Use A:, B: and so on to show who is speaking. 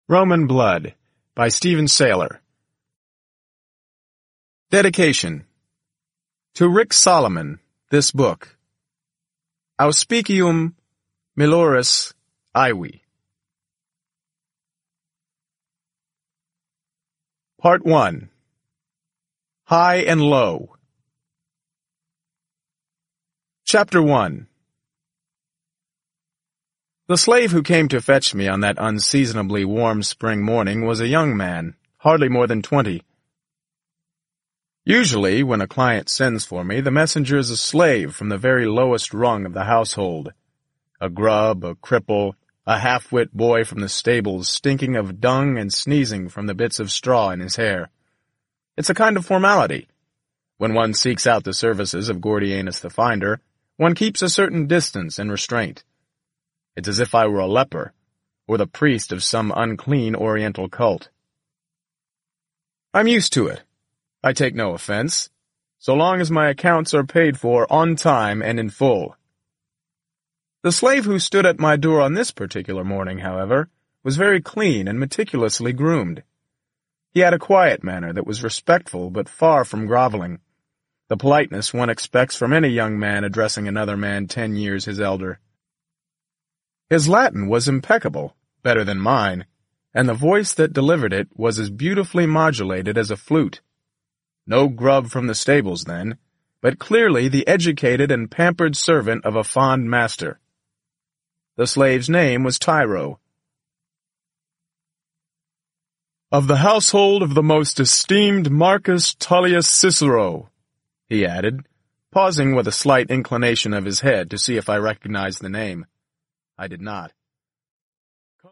A: Roman Blood by Stephen Saylor. Dedication. To Rick Solomon, this book. Auspicium Miloris Ivi. Part 1. High and Low. Chapter 1. The slave who came to fetch me on that unseasonably warm spring morning was a young man, hardly more than 20. Usually, when a client sends for me, the messenger is a slave from the very lowest rung of the household. A grub, a cripple, a half-wit boy from the stables stinking of dung and sneezing from the bits of straw in his hair. It's a kind of formality. When one seeks out the services of Gordianus the Finder, one keeps a certain distance and restraint. It's as if I were a leper, or the priest of some unclean oriental cult. I'm used to it. I take no offense, so long as my accounts are paid for on time and in full. The slave who stood at my door on this particular morning, however, was very clean and meticulously groomed. He had a quiet manner that was respectful but far from groveling, the politeness one expects from any young man addressing another man 10 years his elder. His Latin was impeccable, better than mine, and the voice that delivered it was as beautifully modulated as a flute. No grub from the stables, then, but clearly the educated and pampered servant of a fond master. The slave's name was Tiro. "Of the household of the most esteemed Marcus Tullius Cicero," he added, pausing with a slight inclination of his head to see if I recognized the name. I did not.